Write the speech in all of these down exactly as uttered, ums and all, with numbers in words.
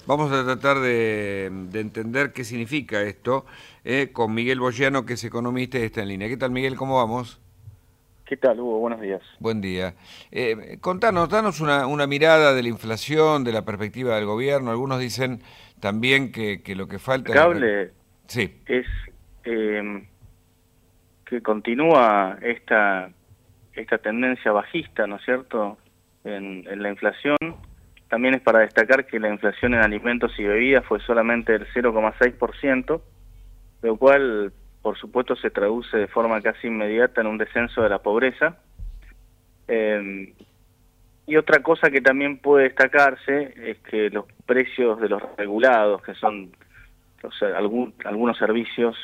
Vamos a tratar de, de entender qué significa esto eh, con Miguel Boyano, que es economista y está en línea. ¿Qué tal, Miguel? ¿Cómo vamos? ¿Qué tal, Hugo? Buenos días. Buen día. Eh, contanos, danos una, una mirada de la inflación, de la perspectiva del gobierno. Algunos dicen también que, que lo que falta es la... re- Cable Sí. es eh, que continúa esta, esta tendencia bajista, ¿no es cierto?, en, en la inflación. También es para destacar que la inflación en alimentos y bebidas fue solamente el cero coma seis por ciento, lo cual, por supuesto, se traduce de forma casi inmediata en un descenso de la pobreza. Eh, y otra cosa que también puede destacarse es que los precios de los regulados, que son o sea, algún, algunos servicios,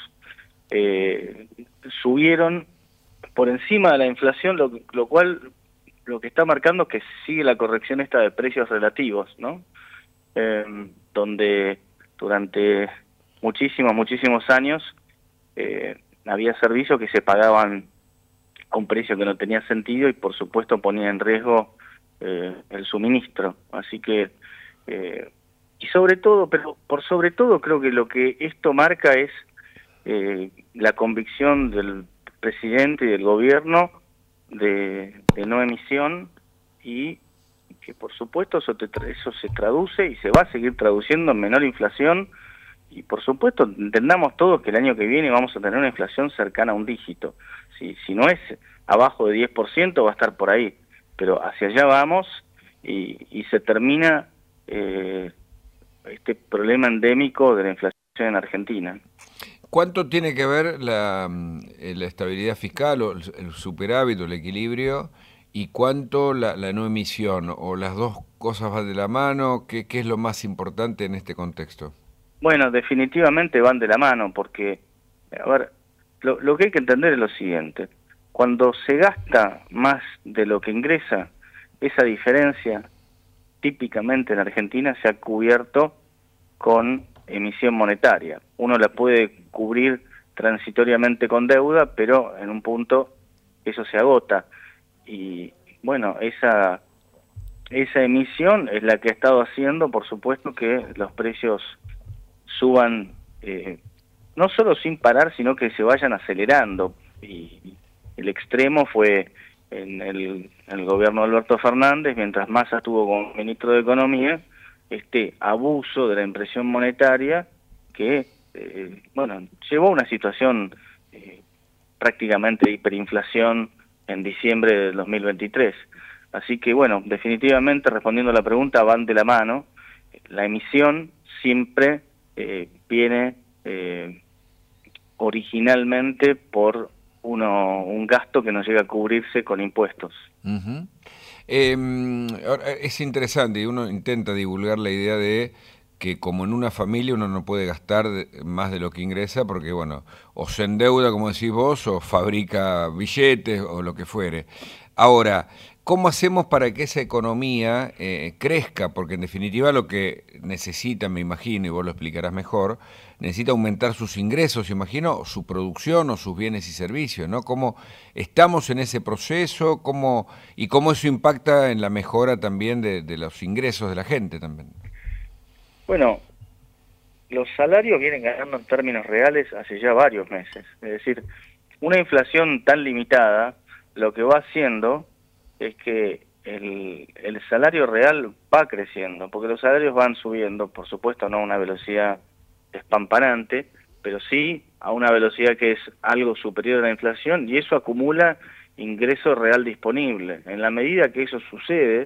eh, subieron por encima de la inflación, lo, lo cual lo que está marcando es que sigue la corrección esta de precios relativos, ¿no? Eh, donde durante muchísimos, muchísimos años eh, había servicios que se pagaban a un precio que no tenía sentido y por supuesto ponía en riesgo eh, el suministro. Así que, eh, y sobre todo, pero por sobre todo creo que lo que esto marca es eh, la convicción del presidente y del gobierno de, de no emisión y que por supuesto eso, te, eso se traduce y se va a seguir traduciendo en menor inflación y por supuesto entendamos todos que el año que viene vamos a tener una inflación cercana a un dígito. Si, si no es abajo de diez por ciento va a estar por ahí, pero hacia allá vamos y, y se termina eh, este problema endémico de la inflación en Argentina. ¿Cuánto tiene que ver la, mm, eh, la estabilidad fiscal o el, el superávit o el equilibrio y cuánto la, la no emisión? ¿O las dos cosas van de la mano? ¿Qué, qué es lo más importante en este contexto? Bueno, definitivamente van de la mano porque, a ver, lo, lo que hay que entender es lo siguiente. Cuando se gasta más de lo que ingresa, esa diferencia típicamente en Argentina se ha cubierto con emisión monetaria. Uno la puede cubrir transitoriamente con deuda, pero en un punto eso se agota. Y bueno, esa, esa emisión es la que ha estado haciendo, por supuesto, que los precios suban eh, no solo sin parar, sino que se vayan acelerando. Y el extremo fue en el, en el gobierno de Alberto Fernández, mientras Massa estuvo como ministro de Economía, este abuso de la impresión monetaria que, eh, bueno, llevó a una situación eh, prácticamente de hiperinflación en diciembre del dos mil veintitrés. Así que, bueno, definitivamente, respondiendo a la pregunta, van de la mano. La emisión siempre eh, viene eh, originalmente por uno, un gasto que no llega a cubrirse con impuestos. Ujú. Eh, ahora, es interesante y uno intenta divulgar la idea de que como en una familia uno no puede gastar de- más de lo que ingresa porque, bueno, o se endeuda, como decís vos, o fabrica billetes o lo que fuere. Ahora, ¿cómo hacemos para que esa economía eh, crezca? Porque en definitiva lo que necesita, me imagino, y vos lo explicarás mejor, necesita aumentar sus ingresos, imagino, su producción o sus bienes y servicios, ¿no? ¿Cómo estamos en ese proceso? ¿Cómo, y cómo eso impacta en la mejora también de, de los ingresos de la gente también? Bueno, los salarios vienen ganando en términos reales hace ya varios meses. Es decir, una inflación tan limitada, lo que va haciendo es que el, el salario real va creciendo, porque los salarios van subiendo, por supuesto no a una velocidad espampanante, pero sí a una velocidad que es algo superior a la inflación y eso acumula ingreso real disponible. En la medida que eso sucede,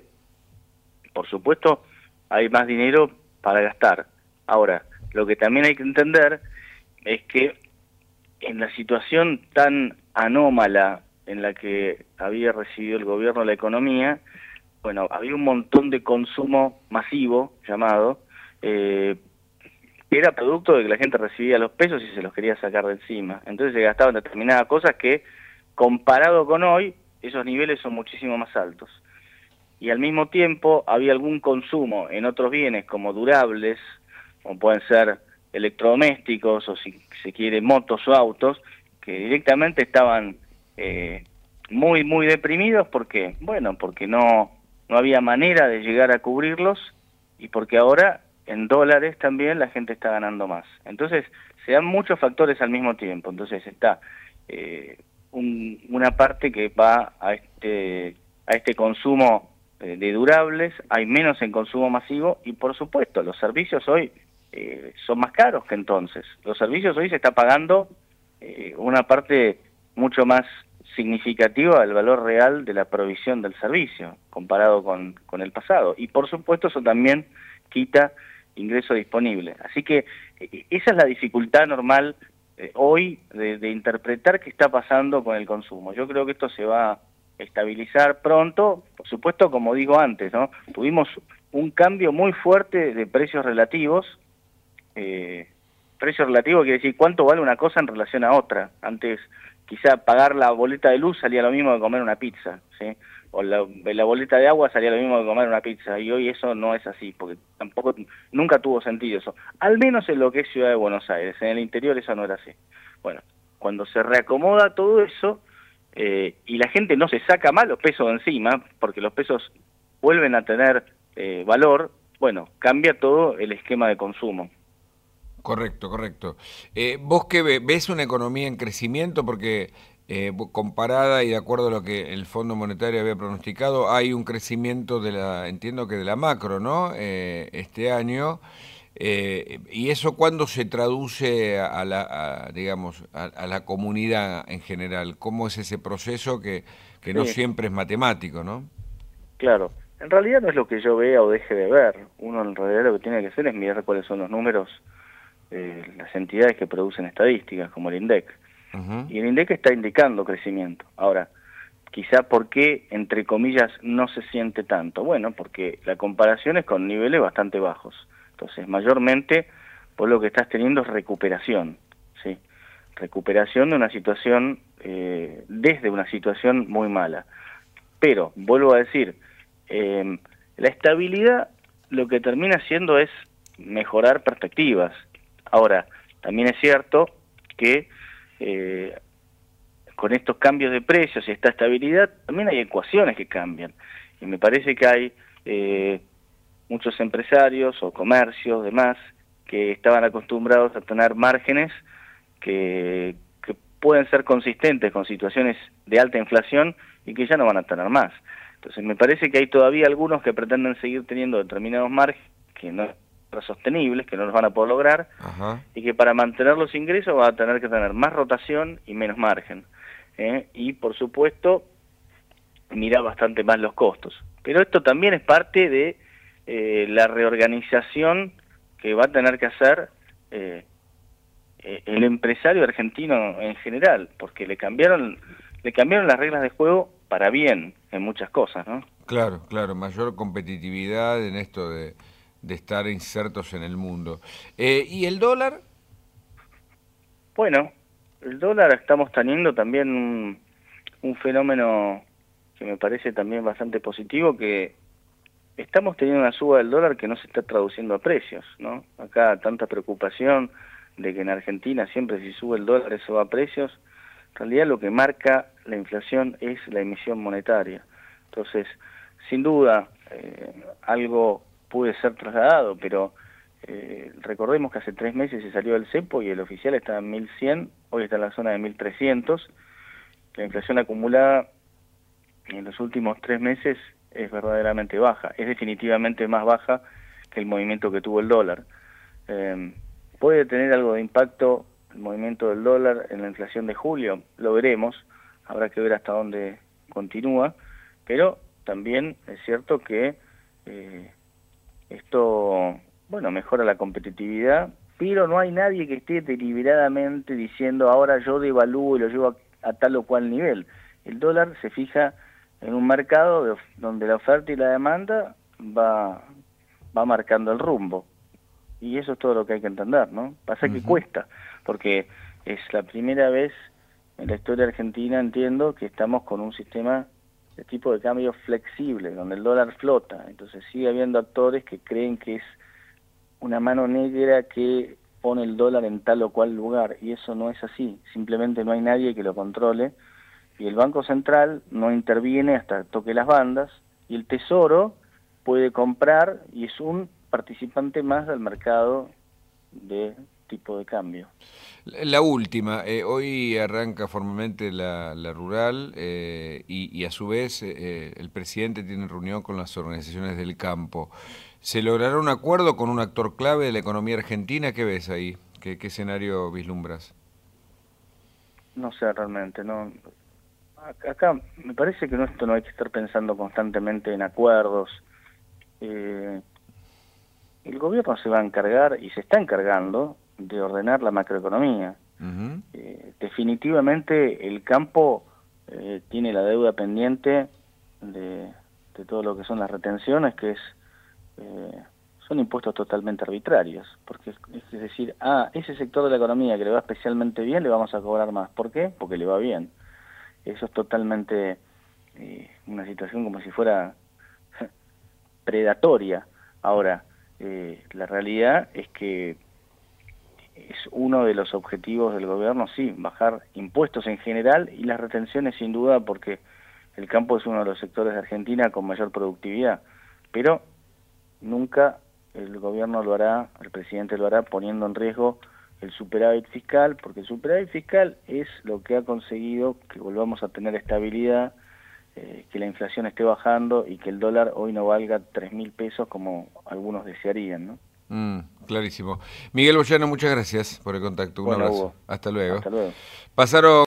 por supuesto, hay más dinero para gastar. Ahora, lo que también hay que entender es que en la situación tan anómala en la que había recibido el gobierno la economía, bueno, había un montón de consumo masivo, llamado, eh, que era producto de que la gente recibía los pesos y se los quería sacar de encima. Entonces se gastaban determinadas cosas que, comparado con hoy, esos niveles son muchísimo más altos. Y al mismo tiempo había algún consumo en otros bienes como durables, como pueden ser electrodomésticos o si se quiere motos o autos, que directamente estaban eh, muy, muy deprimidos. ¿Por qué? Bueno, porque no, no había manera de llegar a cubrirlos y porque ahora en dólares también la gente está ganando más. Entonces, se dan muchos factores al mismo tiempo. Entonces está eh, un, una parte que va a este, a este consumo eh, de durables, hay menos en consumo masivo y por supuesto los servicios hoy eh, son más caros que entonces. Los servicios hoy se está pagando eh, una parte mucho más significativa del valor real de la provisión del servicio comparado con, con el pasado. Y por supuesto eso también quita ingreso disponible. Así que eh, esa es la dificultad normal eh, hoy de, de interpretar qué está pasando con el consumo. Yo creo que esto se va a estabilizar pronto, por supuesto, como digo antes, ¿no? Tuvimos un cambio muy fuerte de precios relativos. Eh, precio relativo quiere decir cuánto vale una cosa en relación a otra. Antes quizá pagar la boleta de luz salía lo mismo que comer una pizza, ¿sí? O la, la boleta de agua salía lo mismo que comer una pizza, y hoy eso no es así, porque tampoco, nunca tuvo sentido eso, al menos en lo que es Ciudad de Buenos Aires. En el interior eso no era así. Bueno, cuando se reacomoda todo eso, eh, y la gente no se saca más los pesos de encima, porque los pesos vuelven a tener eh, valor, bueno, cambia todo el esquema de consumo. Correcto, correcto. Eh, ¿Vos qué ve- ves una economía en crecimiento? Porque eh, comparada y de acuerdo a lo que el Fondo Monetario había pronosticado, hay un crecimiento de la, entiendo que de la macro, ¿no? Eh, este año. Eh, ¿y eso cuándo se traduce a, a la, a, digamos, a, a la comunidad en general? ¿Cómo es ese proceso que, que no Sí, siempre es matemático, ¿no? claro. En realidad no es lo que yo vea o deje de ver. Uno en realidad lo que tiene que hacer es mirar cuáles son los números, eh, las entidades que producen estadísticas, como el INDEC. Ujú. Y el INDEC está indicando crecimiento. Ahora, quizá ¿por qué, entre comillas, no se siente tanto? Bueno, porque la comparación es con niveles bastante bajos. Entonces, mayormente, vos lo que estás teniendo es recuperación, ¿sí? Recuperación de una situación, eh, desde una situación muy mala. Pero, vuelvo a decir, eh, la estabilidad lo que termina haciendo es mejorar perspectivas. Ahora, también es cierto que eh, con estos cambios de precios y esta estabilidad, también hay ecuaciones que cambian. Y me parece que hay eh, muchos empresarios o comercios, demás, que estaban acostumbrados a tener márgenes que, que pueden ser consistentes con situaciones de alta inflación y que ya no van a tener más. Entonces me parece que hay todavía algunos que pretenden seguir teniendo determinados márgenes que no son sostenibles, que no los van a poder lograr, Ajá. y que para mantener los ingresos va a tener que tener más rotación y menos margen. ¿eh? Y por supuesto, mirar bastante más los costos. Pero esto también es parte de eh, la reorganización que va a tener que hacer eh, eh, el empresario argentino en general, porque le cambiaron, le cambiaron las reglas de juego para bien en muchas cosas, ¿no? Claro, claro, mayor competitividad en esto de, de estar insertos en el mundo. Eh, ¿y el dólar? Bueno, el dólar estamos teniendo también un, un fenómeno que me parece también bastante positivo, que estamos teniendo una suba del dólar que no se está traduciendo a precios, ¿no? Acá tanta preocupación de que en Argentina siempre si sube el dólar eso va a precios. En realidad lo que marca la inflación es la emisión monetaria. Entonces, sin duda, eh, algo puede ser trasladado, pero eh, recordemos que hace tres meses se salió del cepo y el oficial estaba en mil cien, hoy está en la zona de mil trescientos. La inflación acumulada en los últimos tres meses es verdaderamente baja, es definitivamente más baja que el movimiento que tuvo el dólar. Eh, ¿Puede tener algo de impacto el movimiento del dólar en la inflación de julio? Lo veremos, habrá que ver hasta dónde continúa, pero también es cierto que eh, esto, bueno, mejora la competitividad, pero no hay nadie que esté deliberadamente diciendo ahora yo devalúo y lo llevo a, a tal o cual nivel. El dólar se fija en un mercado de, donde la oferta y la demanda va, va marcando el rumbo. Y eso es todo lo que hay que entender, ¿no? Pasa que Ujú. cuesta, porque es la primera vez en la historia argentina, entiendo, que estamos con un sistema de tipo de cambio flexible, donde el dólar flota. Entonces sigue habiendo actores que creen que es una mano negra que pone el dólar en tal o cual lugar, y eso no es así. Simplemente no hay nadie que lo controle, y el Banco Central no interviene hasta toque las bandas, y el Tesoro puede comprar, y es un participante más del mercado de tipo de cambio. La última, eh, hoy arranca formalmente la, la rural eh, y, y a su vez eh, el presidente tiene reunión con las organizaciones del campo. ¿Se logrará un acuerdo con un actor clave de la economía argentina? ¿Qué ves ahí? ¿Qué, qué escenario vislumbras? No sé realmente, no. Acá me parece que no, esto no hay que estar pensando constantemente en acuerdos. Eh, el gobierno se va a encargar y se está encargando de ordenar la macroeconomía. Uh-huh. Eh, definitivamente el campo eh, tiene la deuda pendiente de, de todo lo que son las retenciones, que es eh, son impuestos totalmente arbitrarios, porque es, es decir, ah, ese sector de la economía que le va especialmente bien, le vamos a cobrar más. ¿Por qué? Porque le va bien. Eso es totalmente eh, una situación como si fuera predatoria. Ahora, eh, la realidad es que es uno de los objetivos del gobierno, sí, bajar impuestos en general y las retenciones sin duda, porque el campo es uno de los sectores de Argentina con mayor productividad, pero nunca el gobierno lo hará, el presidente lo hará poniendo en riesgo el superávit fiscal, porque el superávit fiscal es lo que ha conseguido que volvamos a tener estabilidad, eh, que la inflación esté bajando y que el dólar hoy no valga tres mil pesos como algunos desearían, ¿no? Mm, clarísimo. Miguel Boyano, muchas gracias por el contacto. Un Bueno, abrazo. Hugo, Hasta luego. hasta luego. Pasaron